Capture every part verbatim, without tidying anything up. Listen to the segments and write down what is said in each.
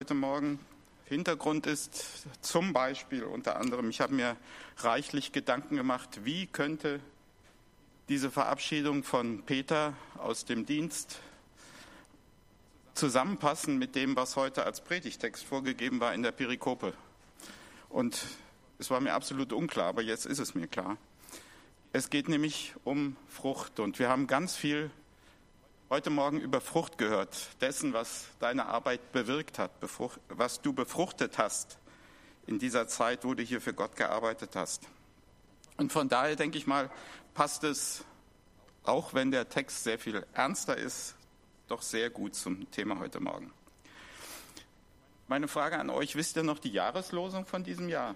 heute Morgen. Hintergrund ist zum Beispiel unter anderem, ich habe mir reichlich Gedanken gemacht, wie könnte diese Verabschiedung von Peter aus dem Dienst zusammenpassen mit dem, was heute als Predigtext vorgegeben war in der Perikope. Und es war mir absolut unklar, aber jetzt ist es mir klar. Es geht nämlich um Frucht und wir haben ganz viel heute Morgen über Frucht gehört, dessen, was deine Arbeit bewirkt hat, was du befruchtet hast in dieser Zeit, wo du hier für Gott gearbeitet hast. Und von daher denke ich mal, passt es, auch wenn der Text sehr viel ernster ist, doch sehr gut zum Thema heute Morgen. Meine Frage an euch, wisst ihr noch die Jahreslosung von diesem Jahr?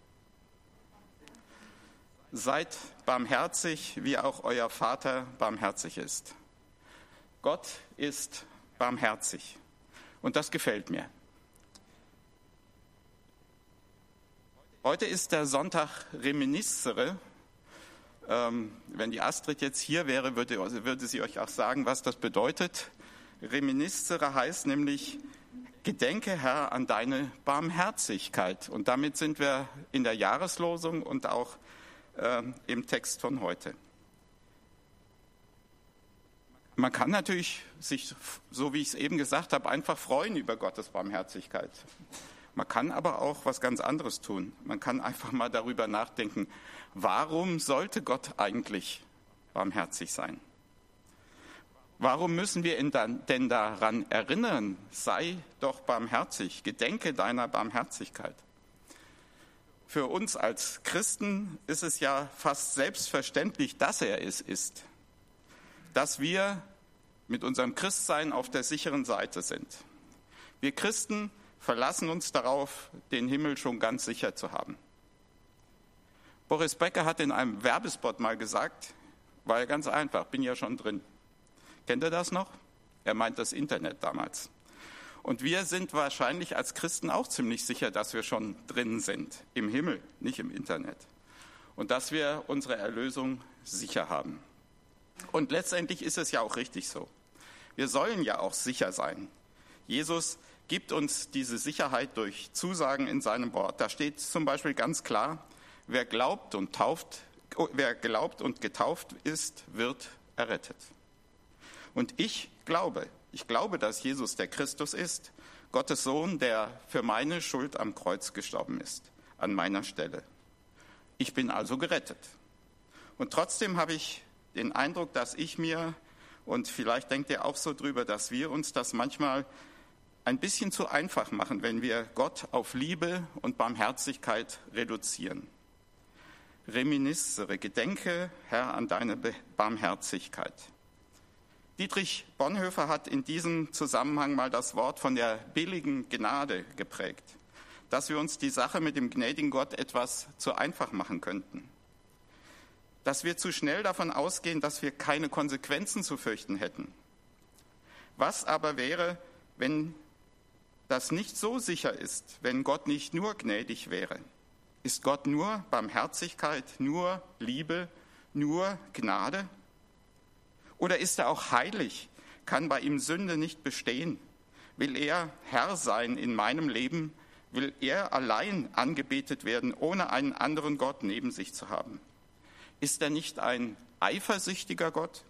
Seid barmherzig, wie auch euer Vater barmherzig ist. Gott ist barmherzig und das gefällt mir. Heute ist der Sonntag Reminiscere. Ähm, wenn die Astrid jetzt hier wäre, würde, würde sie euch auch sagen, was das bedeutet. Reminiscere heißt nämlich, gedenke, Herr, an deine Barmherzigkeit. Und damit sind wir in der Jahreslosung und auch äh, im Text von heute. Man kann natürlich sich, so wie ich es eben gesagt habe, einfach freuen über Gottes Barmherzigkeit. Man kann aber auch was ganz anderes tun. Man kann einfach mal darüber nachdenken, warum sollte Gott eigentlich barmherzig sein? Warum müssen wir ihn dann, denn daran erinnern, sei doch barmherzig, gedenke deiner Barmherzigkeit? Für uns als Christen ist es ja fast selbstverständlich, dass er es ist. Dass wir mit unserem Christsein auf der sicheren Seite sind. Wir Christen verlassen uns darauf, den Himmel schon ganz sicher zu haben. Boris Becker hat in einem Werbespot mal gesagt, war ja ganz einfach, bin ja schon drin. Kennt ihr das noch? Er meint das Internet damals. Und wir sind wahrscheinlich als Christen auch ziemlich sicher, dass wir schon drin sind, im Himmel, nicht im Internet. Und dass wir unsere Erlösung sicher haben. Und letztendlich ist es ja auch richtig so. Wir sollen ja auch sicher sein. Jesus gibt uns diese Sicherheit durch Zusagen in seinem Wort. Da steht zum Beispiel ganz klar, wer glaubt und tauft, wer glaubt und getauft ist, wird errettet. Und ich glaube, ich glaube, dass Jesus der Christus ist, Gottes Sohn, der für meine Schuld am Kreuz gestorben ist, an meiner Stelle. Ich bin also gerettet. Und trotzdem habe ich den Eindruck, dass ich mir, und vielleicht denkt ihr auch so drüber, dass wir uns das manchmal ein bisschen zu einfach machen, wenn wir Gott auf Liebe und Barmherzigkeit reduzieren. Reminiscere, gedenke, Herr, an deine Barmherzigkeit. Dietrich Bonhoeffer hat in diesem Zusammenhang mal das Wort von der billigen Gnade geprägt, dass wir uns die Sache mit dem gnädigen Gott etwas zu einfach machen könnten. Dass wir zu schnell davon ausgehen, dass wir keine Konsequenzen zu fürchten hätten. Was aber wäre, wenn das nicht so sicher ist, wenn Gott nicht nur gnädig wäre? Ist Gott nur Barmherzigkeit, nur Liebe, nur Gnade? Oder ist er auch heilig? Kann bei ihm Sünde nicht bestehen? Will er Herr sein in meinem Leben? Will er allein angebetet werden, ohne einen anderen Gott neben sich zu haben? Ist er nicht ein eifersüchtiger Gott?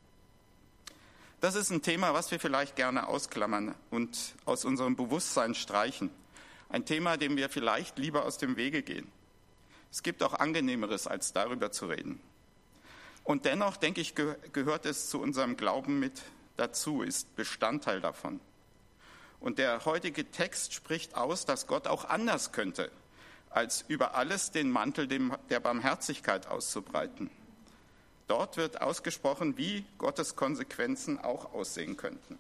Das ist ein Thema, was wir vielleicht gerne ausklammern und aus unserem Bewusstsein streichen. Ein Thema, dem wir vielleicht lieber aus dem Wege gehen. Es gibt auch Angenehmeres, als darüber zu reden. Und dennoch, denke ich, gehört es zu unserem Glauben mit dazu, ist Bestandteil davon. Und der heutige Text spricht aus, dass Gott auch anders könnte, als über alles den Mantel der Barmherzigkeit auszubreiten. Dort wird ausgesprochen, wie Gottes Konsequenzen auch aussehen könnten.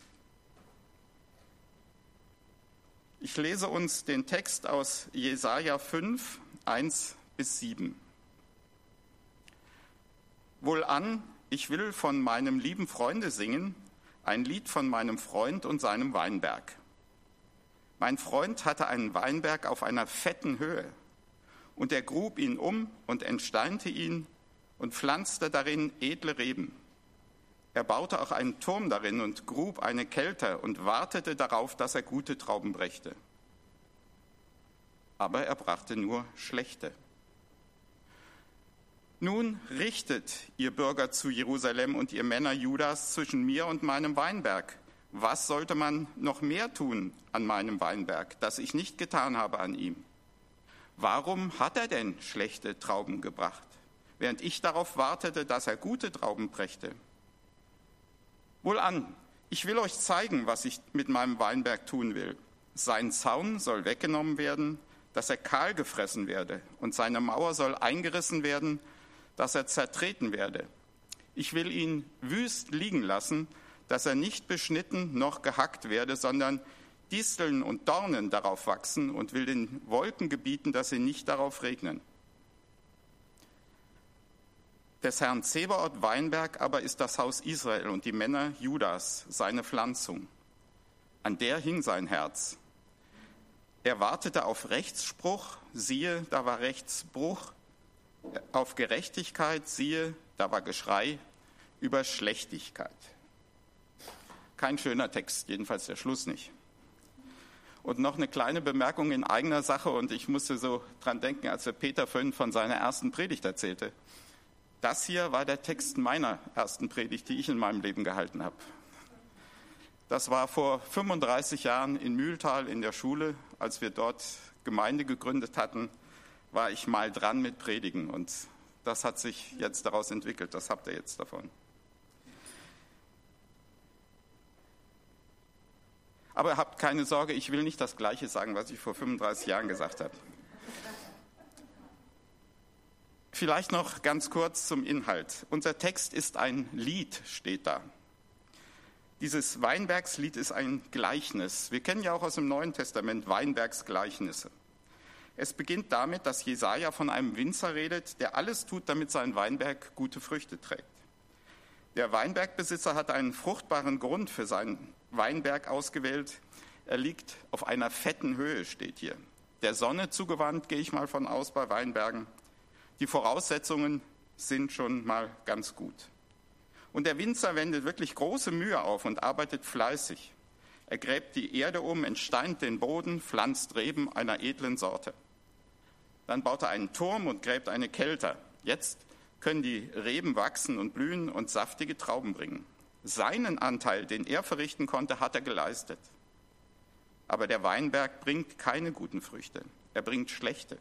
Ich lese uns den Text aus Jesaja fünf, eins bis sieben. Wohlan, ich will von meinem lieben Freunde singen, ein Lied von meinem Freund und seinem Weinberg. Mein Freund hatte einen Weinberg auf einer fetten Höhe, und er grub ihn um und entsteinte ihn und pflanzte darin edle Reben. Er baute auch einen Turm darin und grub eine Kelter und wartete darauf, dass er gute Trauben brächte. aber er brachte nur schlechte. Nun richtet, ihr Bürger zu Jerusalem und ihr Männer Judas, zwischen mir und meinem Weinberg. Was sollte man noch mehr tun an meinem Weinberg, das ich nicht getan habe an ihm? Warum hat er denn schlechte Trauben gebracht, während ich darauf wartete, dass er gute Trauben brächte? Wohlan, ich will euch zeigen, was ich mit meinem Weinberg tun will. Sein Zaun soll weggenommen werden, dass er kahl gefressen werde, und seine Mauer soll eingerissen werden, dass er zertreten werde. Ich will ihn wüst liegen lassen, dass er nicht beschnitten noch gehackt werde, sondern Disteln und Dornen darauf wachsen, und will den Wolken gebieten, dass sie nicht darauf regnen. Des Herrn Zebaoth Weinberg aber ist das Haus Israel und die Männer Judas, seine Pflanzung. An der hing sein Herz. Er wartete auf Rechtsspruch, siehe, da war Rechtsbruch. Auf Gerechtigkeit, siehe, da war Geschrei über Schlechtigkeit. Kein schöner Text, jedenfalls der Schluss nicht. Und noch eine kleine Bemerkung in eigener Sache, und ich musste so dran denken, als der Peter vorhin von seiner ersten Predigt erzählte. Das hier war der Text meiner ersten Predigt, die ich in meinem Leben gehalten habe. Das war vor fünfunddreißig Jahren in Mühltal in der Schule, als wir dort Gemeinde gegründet hatten, war ich mal dran mit Predigen, und das hat sich jetzt daraus entwickelt, das habt ihr jetzt davon. Aber habt keine Sorge, ich will nicht das Gleiche sagen, was ich vor fünfunddreißig Jahren gesagt habe. Vielleicht noch ganz kurz zum Inhalt. Unser Text ist ein Lied, steht da. Dieses Weinbergslied ist ein Gleichnis. Wir kennen ja auch aus dem Neuen Testament Weinbergsgleichnisse. Es beginnt damit, dass Jesaja von einem Winzer redet, der alles tut, damit sein Weinberg gute Früchte trägt. Der Weinbergbesitzer hat einen fruchtbaren Grund für seinen Weinberg ausgewählt. Er liegt auf einer fetten Höhe, steht hier. Der Sonne zugewandt, gehe ich mal von aus bei Weinbergen. Die Voraussetzungen sind schon mal ganz gut. Und der Winzer wendet wirklich große Mühe auf und arbeitet fleißig. Er gräbt die Erde um, entsteint den Boden, pflanzt Reben einer edlen Sorte. Dann baut er einen Turm und gräbt eine Kelter. Jetzt können die Reben wachsen und blühen und saftige Trauben bringen. Seinen Anteil, den er verrichten konnte, hat er geleistet. Aber der Weinberg bringt keine guten Früchte, er bringt schlechte.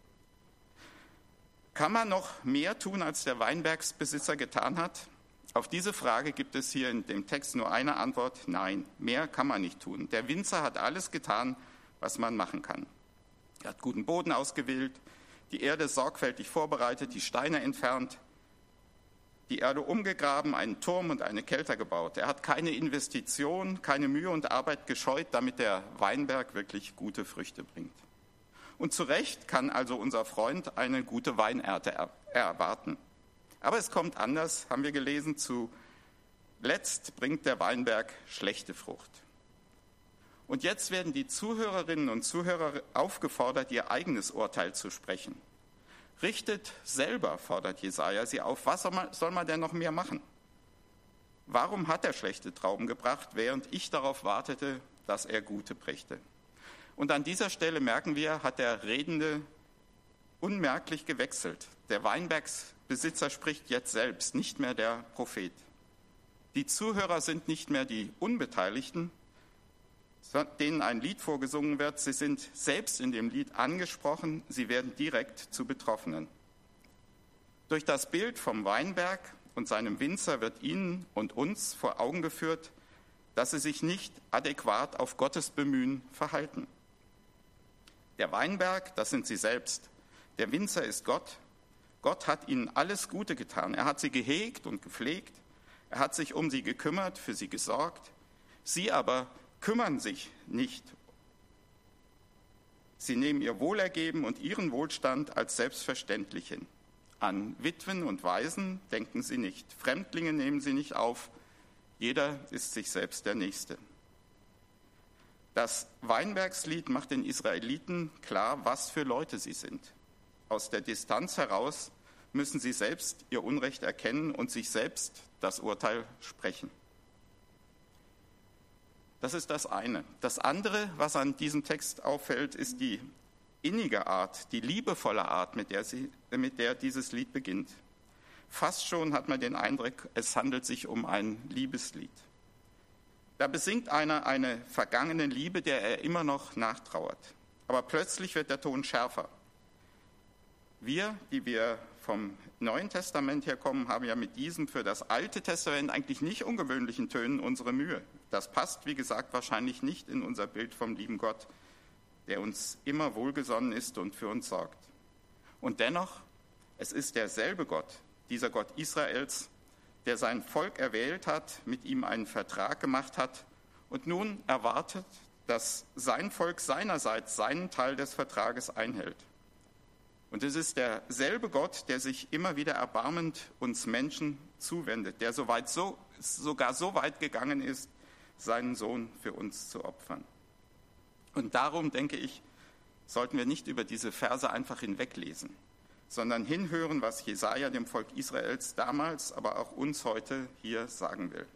Kann man noch mehr tun, als der Weinbergsbesitzer getan hat? Auf diese Frage gibt es hier in dem Text nur eine Antwort: Nein, mehr kann man nicht tun. Der Winzer hat alles getan, was man machen kann. Er hat guten Boden ausgewählt, die Erde sorgfältig vorbereitet, die Steine entfernt, die Erde umgegraben, einen Turm und eine Kelter gebaut. Er hat keine Investition, keine Mühe und Arbeit gescheut, damit der Weinberg wirklich gute Früchte bringt. Und zu Recht kann also unser Freund eine gute Weinernte er- erwarten. Aber es kommt anders, haben wir gelesen, zuletzt bringt der Weinberg schlechte Frucht. Und jetzt werden die Zuhörerinnen und Zuhörer aufgefordert, ihr eigenes Urteil zu sprechen. Richtet selber, fordert Jesaja sie auf. Was soll man, soll man denn noch mehr machen? Warum hat er schlechte Trauben gebracht, während ich darauf wartete, dass er gute brächte? Und an dieser Stelle merken wir, hat der Redende unmerklich gewechselt. Der Weinbergsbesitzer spricht jetzt selbst, nicht mehr der Prophet. Die Zuhörer sind nicht mehr die Unbeteiligten, denen ein Lied vorgesungen wird. Sie sind selbst in dem Lied angesprochen, sie werden direkt zu Betroffenen. Durch das Bild vom Weinberg und seinem Winzer wird ihnen und uns vor Augen geführt, dass sie sich nicht adäquat auf Gottes Bemühen verhalten. Der Weinberg, das sind sie selbst. Der Winzer ist Gott. Gott hat ihnen alles Gute getan. Er hat sie gehegt und gepflegt. Er hat sich um sie gekümmert, für sie gesorgt. Sie aber kümmern sich nicht. Sie nehmen ihr Wohlergeben und ihren Wohlstand als selbstverständlich hin. An Witwen und Waisen denken sie nicht. Fremdlinge nehmen sie nicht auf. Jeder ist sich selbst der Nächste. Das Weinbergslied macht den Israeliten klar, was für Leute sie sind. Aus der Distanz heraus müssen sie selbst ihr Unrecht erkennen und sich selbst das Urteil sprechen. Das ist das eine. Das andere, was an diesem Text auffällt, ist die innige Art, die liebevolle Art, mit der, sie, mit der dieses Lied beginnt. Fast schon hat man den Eindruck, es handelt sich um ein Liebeslied. Da besingt einer eine vergangene Liebe, der er immer noch nachtrauert. Aber plötzlich wird der Ton schärfer. Wir, die wir vom Neuen Testament herkommen, haben ja mit diesem für das Alte Testament eigentlich nicht ungewöhnlichen Tönen unsere Mühe. Das passt, wie gesagt, wahrscheinlich nicht in unser Bild vom lieben Gott, der uns immer wohlgesonnen ist und für uns sorgt. Und dennoch, es ist derselbe Gott, dieser Gott Israels, der sein Volk erwählt hat, mit ihm einen Vertrag gemacht hat und nun erwartet, dass sein Volk seinerseits seinen Teil des Vertrages einhält. Und es ist derselbe Gott, der sich immer wieder erbarmend uns Menschen zuwendet, der so weit, so, sogar so weit gegangen ist, seinen Sohn für uns zu opfern. Und darum, denke ich, sollten wir nicht über diese Verse einfach hinweglesen, sondern hinhören, was Jesaja dem Volk Israels damals, aber auch uns heute hier sagen will.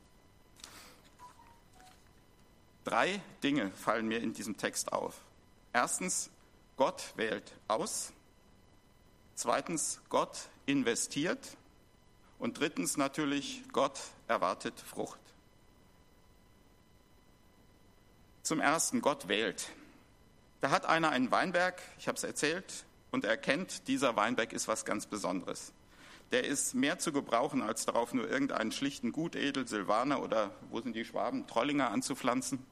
Drei Dinge fallen mir in diesem Text auf. Erstens, Gott wählt aus. Zweitens, Gott investiert. Und drittens natürlich, Gott erwartet Frucht. Zum Ersten, Gott wählt. Da hat einer einen Weinberg, ich habe es erzählt, und er erkennt, dieser Weinberg ist was ganz Besonderes. Der ist mehr zu gebrauchen, als darauf nur irgendeinen schlichten Gutedel, Silvaner oder, wo sind die Schwaben, Trollinger anzupflanzen.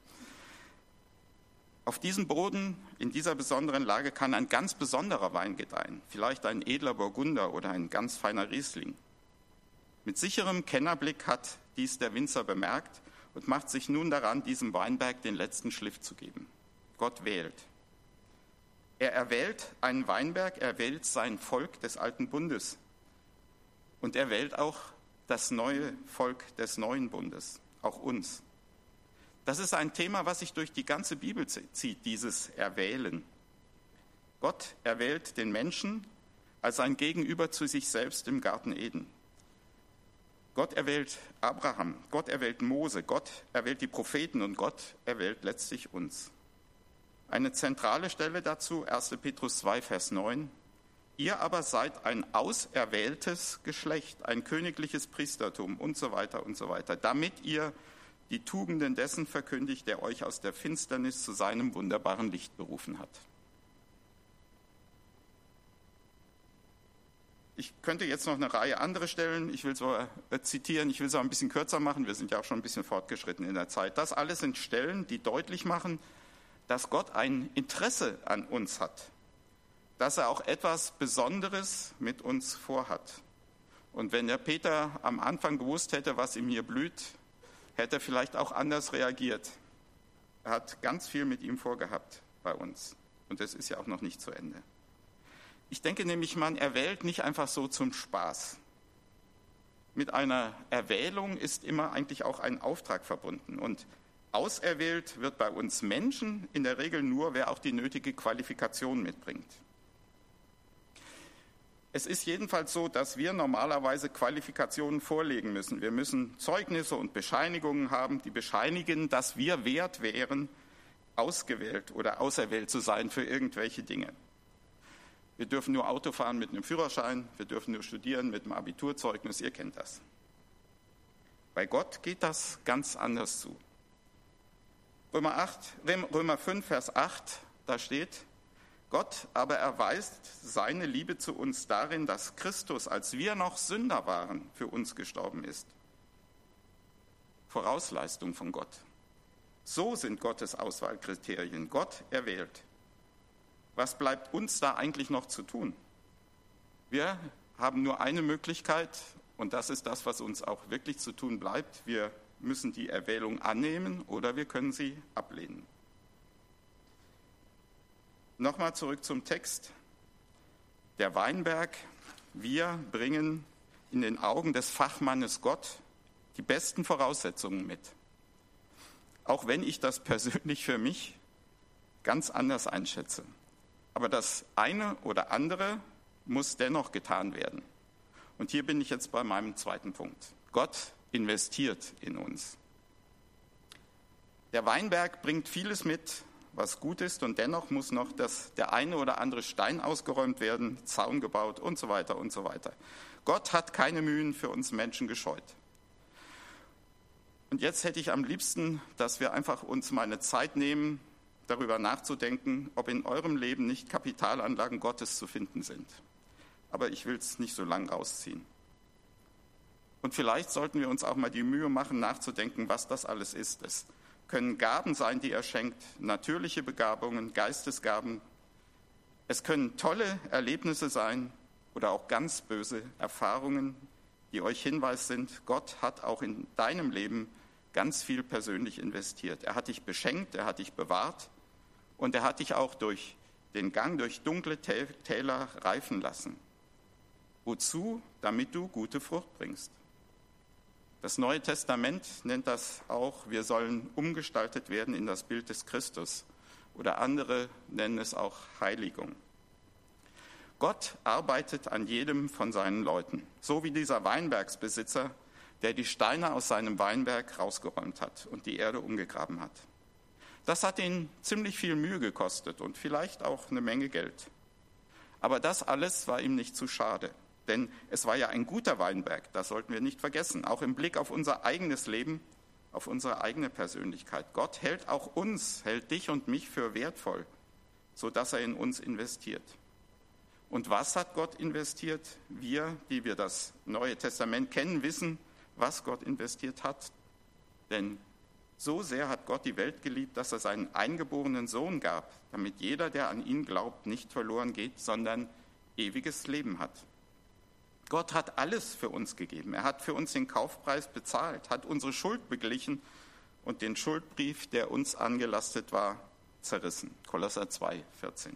Auf diesem Boden, in dieser besonderen Lage, kann ein ganz besonderer Wein gedeihen, vielleicht ein edler Burgunder oder ein ganz feiner Riesling. Mit sicherem Kennerblick hat dies der Winzer bemerkt und macht sich nun daran, diesem Weinberg den letzten Schliff zu geben. Gott wählt. Er erwählt einen Weinberg, er wählt sein Volk des alten Bundes. Und er wählt auch das neue Volk des neuen Bundes, auch uns. Das ist ein Thema, was sich durch die ganze Bibel zieht, dieses Erwählen. Gott erwählt den Menschen als ein Gegenüber zu sich selbst im Garten Eden. Gott erwählt Abraham, Gott erwählt Mose, Gott erwählt die Propheten und Gott erwählt letztlich uns. Eine zentrale Stelle dazu, erster Petrus zwei, Vers neun. Ihr aber seid ein auserwähltes Geschlecht, ein königliches Priestertum und so weiter und so weiter, damit ihr die Tugenden dessen verkündigt, der euch aus der Finsternis zu seinem wunderbaren Licht berufen hat. Ich könnte jetzt noch eine Reihe andere Stellen, ich will so äh, zitieren, ich will es auch ein bisschen kürzer machen, wir sind ja auch schon ein bisschen fortgeschritten in der Zeit. Das alles sind Stellen, die deutlich machen, dass Gott ein Interesse an uns hat, dass er auch etwas Besonderes mit uns vorhat. Und wenn der Peter am Anfang gewusst hätte, was ihm hier blüht, hätte er vielleicht auch anders reagiert. Er hat ganz viel mit ihm vorgehabt bei uns. Und das ist ja auch noch nicht zu Ende. Ich denke nämlich, man erwählt nicht einfach so zum Spaß. Mit einer Erwählung ist immer eigentlich auch ein Auftrag verbunden. Und auserwählt wird bei uns Menschen in der Regel nur, wer auch die nötige Qualifikation mitbringt. Es ist jedenfalls so, dass wir normalerweise Qualifikationen vorlegen müssen. Wir müssen Zeugnisse und Bescheinigungen haben, die bescheinigen, dass wir wert wären, ausgewählt oder auserwählt zu sein für irgendwelche Dinge. Wir dürfen nur Auto fahren mit einem Führerschein, wir dürfen nur studieren mit einem Abiturzeugnis, ihr kennt das. Bei Gott geht das ganz anders zu. Römer, acht, Römer fünf, Vers acht, da steht, Gott aber erweist seine Liebe zu uns darin, dass Christus, als wir noch Sünder waren, für uns gestorben ist. Vorausleistung von Gott. So sind Gottes Auswahlkriterien. Gott erwählt. Was bleibt uns da eigentlich noch zu tun? Wir haben nur eine Möglichkeit und das ist das, was uns auch wirklich zu tun bleibt. Wir müssen die Erwählung annehmen oder wir können sie ablehnen. Nochmal zurück zum Text. Der Weinberg, wir bringen in den Augen des Fachmannes Gott die besten Voraussetzungen mit. Auch wenn ich das persönlich für mich ganz anders einschätze. Aber das eine oder andere muss dennoch getan werden. Und hier bin ich jetzt bei meinem zweiten Punkt. Gott investiert in uns. Der Weinberg bringt vieles mit, was gut ist, und dennoch muss noch das, der eine oder andere Stein ausgeräumt werden, Zaun gebaut und so weiter und so weiter. Gott hat keine Mühen für uns Menschen gescheut. Und jetzt hätte ich am liebsten, dass wir einfach uns mal eine Zeit nehmen, darüber nachzudenken, ob in eurem Leben nicht Kapitalanlagen Gottes zu finden sind. Aber ich will es nicht so lang rausziehen. Und vielleicht sollten wir uns auch mal die Mühe machen, nachzudenken, was das alles ist. Es können Gaben sein, die er schenkt, natürliche Begabungen, Geistesgaben. Es können tolle Erlebnisse sein oder auch ganz böse Erfahrungen, die euch Hinweis sind, Gott hat auch in deinem Leben ganz viel persönlich investiert. Er hat dich beschenkt, er hat dich bewahrt und er hat dich auch durch den Gang durch dunkle Täler reifen lassen. Wozu? Damit du gute Frucht bringst. Das Neue Testament nennt das auch, wir sollen umgestaltet werden in das Bild des Christus. Oder andere nennen es auch Heiligung. Gott arbeitet an jedem von seinen Leuten, so wie dieser Weinbergsbesitzer, der die Steine aus seinem Weinberg rausgeräumt hat und die Erde umgegraben hat. Das hat ihn ziemlich viel Mühe gekostet und vielleicht auch eine Menge Geld. Aber das alles war ihm nicht zu schade, denn es war ja ein guter Weinberg, das sollten wir nicht vergessen, auch im Blick auf unser eigenes Leben, auf unsere eigene Persönlichkeit. Gott hält auch uns, hält dich und mich für wertvoll, sodass er in uns investiert. Und was hat Gott investiert? Wir, die wir das Neue Testament kennen, wissen, was Gott investiert hat. Denn so sehr hat Gott die Welt geliebt, dass er seinen eingeborenen Sohn gab, damit jeder, der an ihn glaubt, nicht verloren geht, sondern ewiges Leben hat. Gott hat alles für uns gegeben. Er hat für uns den Kaufpreis bezahlt, hat unsere Schuld beglichen und den Schuldbrief, der uns angelastet war, zerrissen. Kolosser zwei, vierzehn.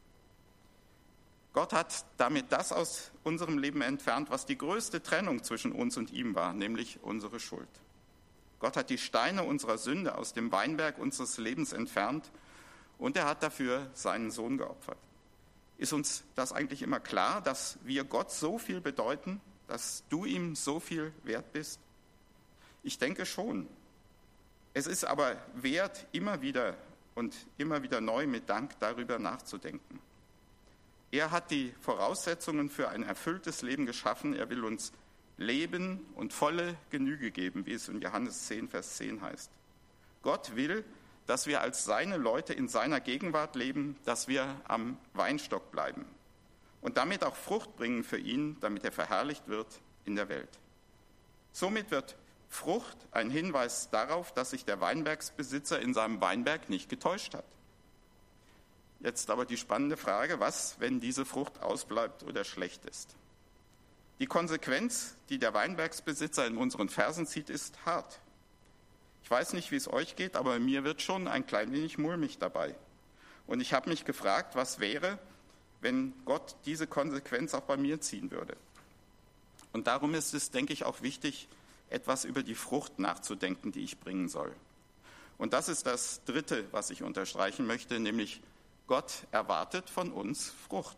Gott hat damit das aus unserem Leben entfernt, was die größte Trennung zwischen uns und ihm war, nämlich unsere Schuld. Gott hat die Steine unserer Sünde aus dem Weinberg unseres Lebens entfernt und er hat dafür seinen Sohn geopfert. Ist uns das eigentlich immer klar, dass wir Gott so viel bedeuten, dass du ihm so viel wert bist? Ich denke schon. Es ist aber wert, immer wieder und immer wieder neu mit Dank darüber nachzudenken. Er hat die Voraussetzungen für ein erfülltes Leben geschaffen. Er will uns Leben und volle Genüge geben, wie es in Johannes zehn, Vers zehn heißt. Gott will, dass wir als seine Leute in seiner Gegenwart leben, dass wir am Weinstock bleiben und damit auch Frucht bringen für ihn, damit er verherrlicht wird in der Welt. Somit wird Frucht ein Hinweis darauf, dass sich der Weinbergsbesitzer in seinem Weinberg nicht getäuscht hat. Jetzt aber die spannende Frage, was, wenn diese Frucht ausbleibt oder schlecht ist? Die Konsequenz, die der Weinbergsbesitzer in unseren Versen zieht, ist hart. Ich weiß nicht, wie es euch geht, aber mir wird schon ein klein wenig mulmig dabei. Und ich habe mich gefragt, was wäre, wenn Gott diese Konsequenz auch bei mir ziehen würde. Und darum ist es, denke ich, auch wichtig, etwas über die Frucht nachzudenken, die ich bringen soll. Und das ist das Dritte, was ich unterstreichen möchte, nämlich Gott erwartet von uns Frucht.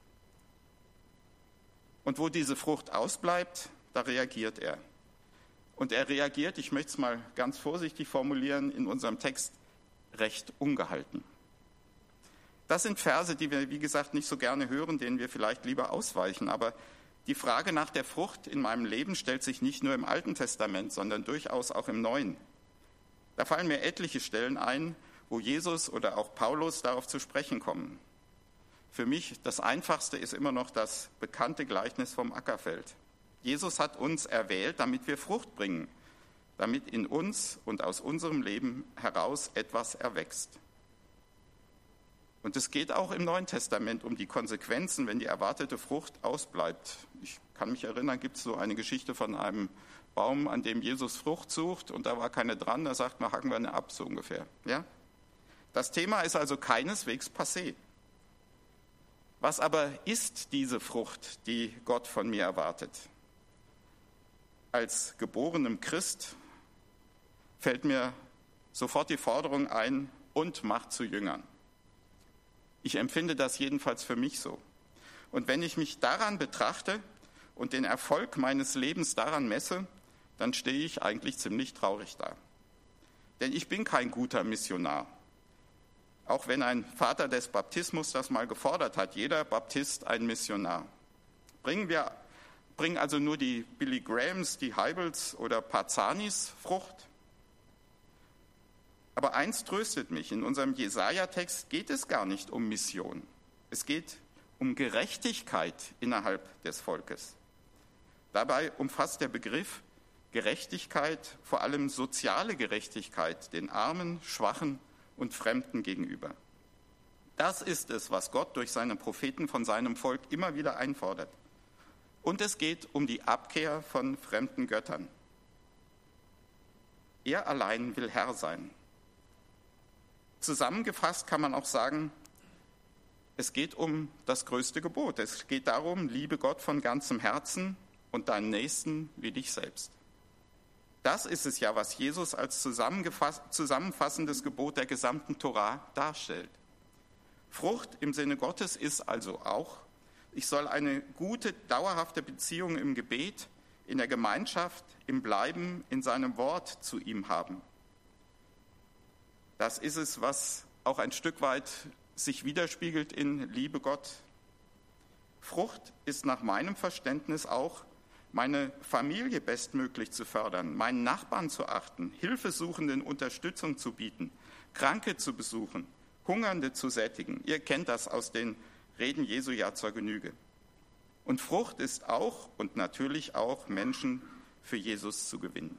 Und wo diese Frucht ausbleibt, da reagiert er. Und er reagiert, ich möchte es mal ganz vorsichtig formulieren, in unserem Text recht ungehalten. Das sind Verse, die wir, wie gesagt, nicht so gerne hören, denen wir vielleicht lieber ausweichen. Aber die Frage nach der Frucht in meinem Leben stellt sich nicht nur im Alten Testament, sondern durchaus auch im Neuen. Da fallen mir etliche Stellen ein, wo Jesus oder auch Paulus darauf zu sprechen kommen. Für mich das Einfachste ist immer noch das bekannte Gleichnis vom Ackerfeld. Jesus hat uns erwählt, damit wir Frucht bringen, damit in uns und aus unserem Leben heraus etwas erwächst. Und es geht auch im Neuen Testament um die Konsequenzen, wenn die erwartete Frucht ausbleibt. Ich kann mich erinnern, gibt es so eine Geschichte von einem Baum, an dem Jesus Frucht sucht und da war keine dran, da sagt man, hacken wir eine ab, so ungefähr. Ja? Das Thema ist also keineswegs passé. Was aber ist diese Frucht, die Gott von mir erwartet? Als geborenem Christ fällt mir sofort die Forderung ein, und macht zu Jüngern. Ich empfinde das jedenfalls für mich so. Und wenn ich mich daran betrachte und den Erfolg meines Lebens daran messe, dann stehe ich eigentlich ziemlich traurig da. Denn ich bin kein guter Missionar. Auch wenn ein Vater des Baptismus das mal gefordert hat, jeder Baptist ein Missionar. Bringen wir bringen also nur die Billy Grahams, die Heibels oder Parzanis Frucht? Aber eins tröstet mich, in unserem Jesaja-Text geht es gar nicht um Mission. Es geht um Gerechtigkeit innerhalb des Volkes. Dabei umfasst der Begriff Gerechtigkeit vor allem soziale Gerechtigkeit den Armen, Schwachen und Fremden gegenüber. Das ist es, was Gott durch seine Propheten von seinem Volk immer wieder einfordert. Und es geht um die Abkehr von fremden Göttern. Er allein will Herr sein. Zusammengefasst kann man auch sagen, es geht um das größte Gebot. Es geht darum, liebe Gott von ganzem Herzen und deinen Nächsten wie dich selbst. Das ist es ja, was Jesus als zusammenfassendes Gebot der gesamten Tora darstellt. Frucht im Sinne Gottes ist also auch, ich soll eine gute, dauerhafte Beziehung im Gebet, in der Gemeinschaft, im Bleiben, in seinem Wort zu ihm haben. Das ist es, was auch ein Stück weit sich widerspiegelt in Liebe Gott. Frucht ist nach meinem Verständnis auch, meine Familie bestmöglich zu fördern, meinen Nachbarn zu achten, Hilfesuchenden Unterstützung zu bieten, Kranke zu besuchen, Hungernde zu sättigen. Ihr kennt das aus den Reden Jesu ja zur Genüge. Und Frucht ist auch und natürlich auch, Menschen für Jesus zu gewinnen.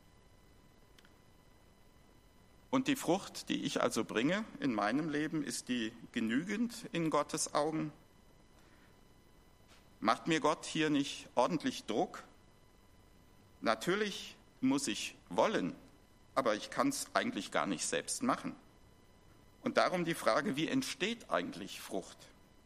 Und die Frucht, die ich also bringe in meinem Leben, ist die genügend in Gottes Augen? Macht mir Gott hier nicht ordentlich Druck? Natürlich muss ich wollen, aber ich kann es eigentlich gar nicht selbst machen. Und darum die Frage, wie entsteht eigentlich Frucht?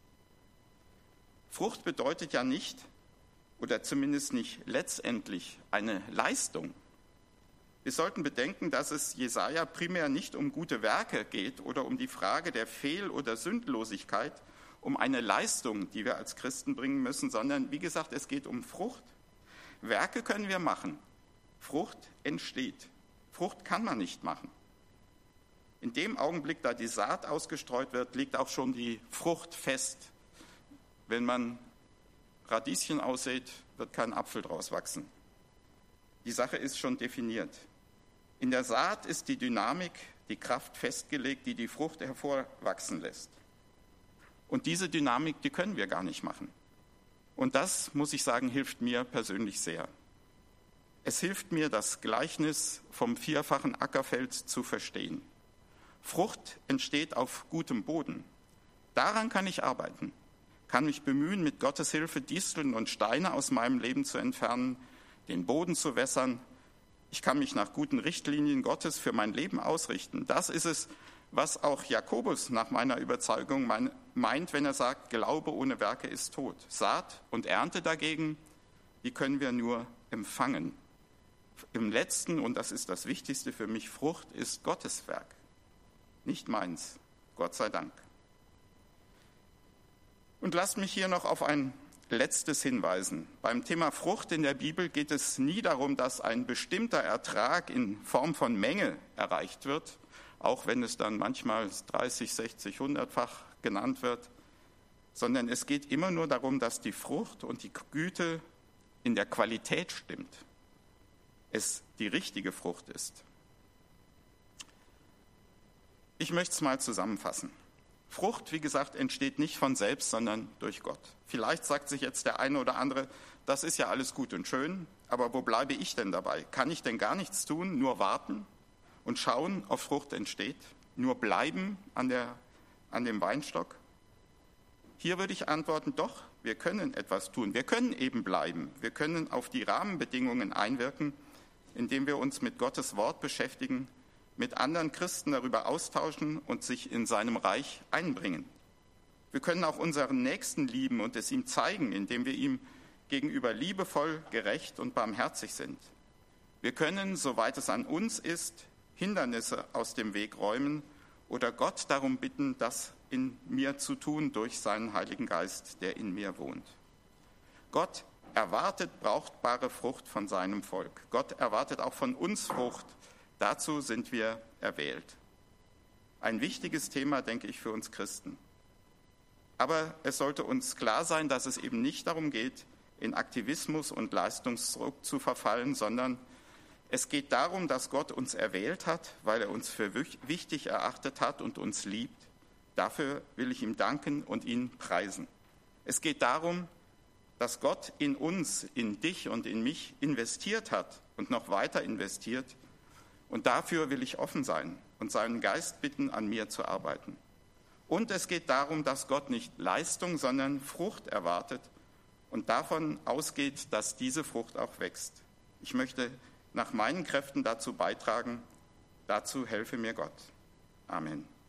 Frucht bedeutet ja nicht, oder zumindest nicht letztendlich, eine Leistung. Wir sollten bedenken, dass es Jesaja primär nicht um gute Werke geht oder um die Frage der Fehl- oder Sündlosigkeit, um eine Leistung, die wir als Christen bringen müssen, sondern wie gesagt, es geht um Frucht. Werke können wir machen, Frucht entsteht. Frucht kann man nicht machen. In dem Augenblick, da die Saat ausgestreut wird, liegt auch schon die Frucht fest. Wenn man Radieschen aussät, wird kein Apfel draus wachsen. Die Sache ist schon definiert. In der Saat ist die Dynamik, die Kraft festgelegt, die die Frucht hervorwachsen lässt. Und diese Dynamik, die können wir gar nicht machen. Und das, muss ich sagen, hilft mir persönlich sehr. Es hilft mir, das Gleichnis vom vierfachen Ackerfeld zu verstehen. Frucht entsteht auf gutem Boden. Daran kann ich arbeiten, kann mich bemühen, mit Gottes Hilfe Disteln und Steine aus meinem Leben zu entfernen, den Boden zu wässern. Ich kann mich nach guten Richtlinien Gottes für mein Leben ausrichten. Das ist es, was auch Jakobus nach meiner Überzeugung meint, wenn er sagt, Glaube ohne Werke ist tot. Saat und Ernte dagegen, die können wir nur empfangen. Im letzten, und das ist das Wichtigste für mich, Frucht ist Gottes Werk, nicht meins, Gott sei Dank. Und lasst mich hier noch auf ein Letztes hinweisen. Beim Thema Frucht in der Bibel geht es nie darum, dass ein bestimmter Ertrag in Form von Menge erreicht wird, auch wenn es dann manchmal dreißig, sechzig, hundertfach genannt wird, sondern es geht immer nur darum, dass die Frucht und die Güte in der Qualität stimmt, es die richtige Frucht ist. Ich möchte es mal zusammenfassen. Frucht, wie gesagt, entsteht nicht von selbst, sondern durch Gott. Vielleicht sagt sich jetzt der eine oder andere, das ist ja alles gut und schön, aber wo bleibe ich denn dabei? Kann ich denn gar nichts tun, nur warten und schauen, ob Frucht entsteht? Nur bleiben an, der, an dem Weinstock? Hier würde ich antworten, doch, wir können etwas tun. Wir können eben bleiben. Wir können auf die Rahmenbedingungen einwirken, indem wir uns mit Gottes Wort beschäftigen, mit anderen Christen darüber austauschen und sich in seinem Reich einbringen. Wir können auch unseren Nächsten lieben und es ihm zeigen, indem wir ihm gegenüber liebevoll, gerecht und barmherzig sind. Wir können, soweit es an uns ist, Hindernisse aus dem Weg räumen oder Gott darum bitten, das in mir zu tun durch seinen Heiligen Geist, der in mir wohnt. Gott erwartet brauchbare Frucht von seinem Volk. Gott erwartet auch von uns Frucht. Dazu sind wir erwählt. Ein wichtiges Thema, denke ich, für uns Christen. Aber es sollte uns klar sein, dass es eben nicht darum geht, in Aktivismus und Leistungsdruck zu verfallen, sondern es geht darum, dass Gott uns erwählt hat, weil er uns für wichtig erachtet hat und uns liebt. Dafür will ich ihm danken und ihn preisen. Es geht darum, dass Gott in uns, in dich und in mich investiert hat und noch weiter investiert. Und dafür will ich offen sein und seinen Geist bitten, an mir zu arbeiten. Und es geht darum, dass Gott nicht Leistung, sondern Frucht erwartet und davon ausgeht, dass diese Frucht auch wächst. Ich möchte nach meinen Kräften dazu beitragen, dazu helfe mir Gott. Amen.